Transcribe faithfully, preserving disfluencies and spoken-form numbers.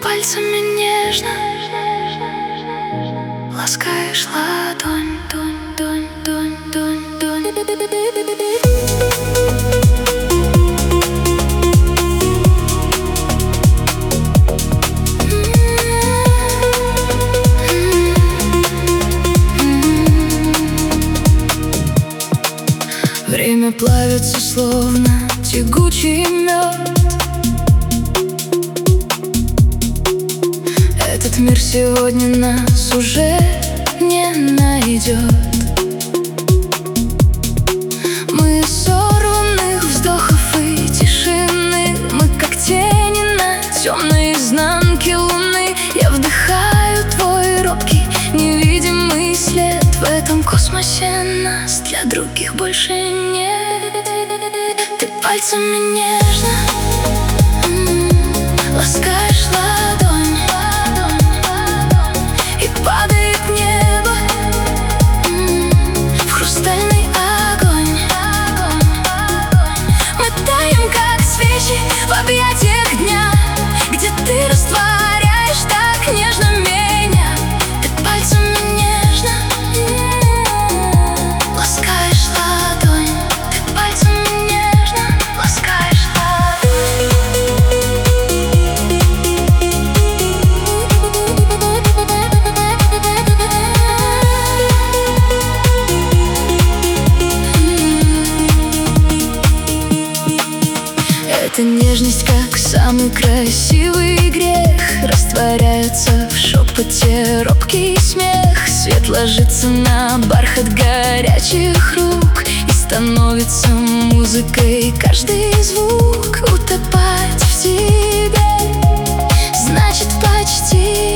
пальцами нежно ласкаешь ладонь, донь, донь, донь, донь, донь. Время плавится, словно тягучий мед. Этот мир сегодня нас уже не найдет. Мы сорванных вздохов и тишины, мы как тени на темной изнанке луны. Я вдыхаю твой робкий невидимый след. В этом космосе нас для других больше нет. Ты пальцами нежно м-м, ласкаешь ладонь, и падает небо м-м, в хрустальный огонь. Мы таем, как свечи в объятиях дня, где ты растворяешь так нежно меня. Ты пальцами нежно м-м, ласкаешь ладонь. Ты пальцами нежно ласкаешь ладонь. Эта нежность, как самый красивый грех, растворяется в шепоте робкий смех. Свет ложится на бархат горячих рук, и становится музыкой каждый звук. Утопать в тебе значит почти